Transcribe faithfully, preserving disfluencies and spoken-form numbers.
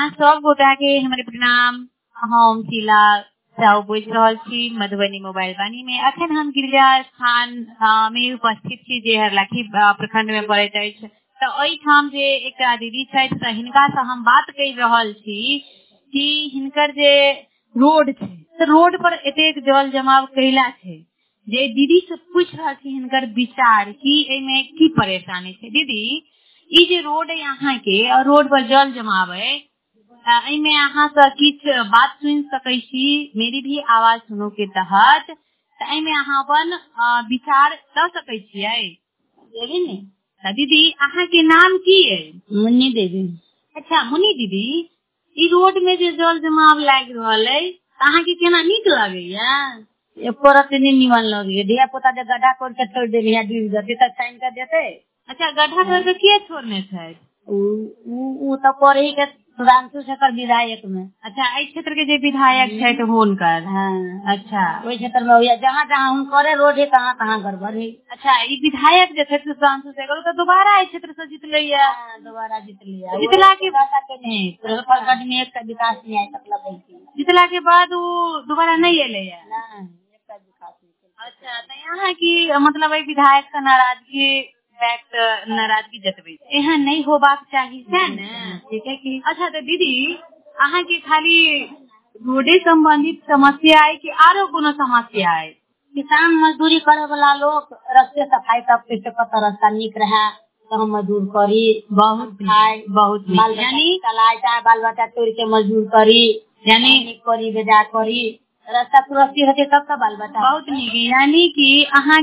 अहाँ सब गोटा के हमारे प्रणाम। हम शीला साहु बुझ रहल छी मधुबनी मोबाइल वाणी में। अखन हम गिरजा स्थान में उपस्थित छी जे हरलाखी प्रखंड में पड़ैत अछि। तो ओई ठाम जे एकटा दीदी छथि तऽ हिनका से हम बात कर रहल छी कि हिनकर जे रोड छै तऽ रोड पर एतेक जल जमाव कैला छै जे दीदी से पूछ रहल छी हिनकर विचार कि एमे की परेशानी छै। दीदी ई जे रोड है यहाँ के और रोड पर जल जमाव है में अहाँ से किछ बात सुन सकै छी मेरी भी आवाज सुनो के तहत तो में अहाँ अपन विचार दे सकै छियै देवी ने। दीदी अहाँ के नाम की है? मुन्नी देवी। अच्छा मुन्नी दीदी ई रोड में जे जल जमाव लाग रहल है अहाँ के केना नीक लगैया? एको रत्ती नहीं निमन लगे। धिया पुता जे गड्ढा कोड़ के छोड़ देली है डूब जते त छान के देते। अच्छा गड्ढा कर के किया छोड़ने थे? उ उ त पढ़ी के सुधांशु शेखर विधायक में। अच्छा एई क्षेत्र के जे विधायक छै तो हुनकर। हां अच्छा ओई क्षेत्र में होया जहां जहां हुन करे रोड है कहां कहां गड़बड़ है। अच्छा ई विधायक जे छै सुधांशु शेखर तो दोबारा एई क्षेत्र से जीत लैया। हां दोबारा जीत लिया। जीतला के नहीं प्रखंड में एक विकास नहीं आया मतलब जीतला के बाद वो दोबारा नहीं एलैया। नहीं एक विकास नहीं। अच्छा तो यहाँ की मतलब विधायक का नाराजगी व्यक्त नाराजगी जतबे एहन नहीं होबाक चाहिए है ना। ठीक है कि अच्छा तो दीदी अहाँ के खाली रोडे संबंधित समस्या है कि आरो कोनो समस्या है? किसान मजदूरी करे वाला लोग रस्ते सफाई तक पे पता रास्ता निक रहे तो हम मजदूर करी बहुत खाए बहुत यानी चलाए जाए बाल बच्चा तोड़ के मजदूर करी यानी करी बेजा करी रास्ता सुरक्षित होते तब तो बाल बच्चा बहुत निक यानी कि अहाँ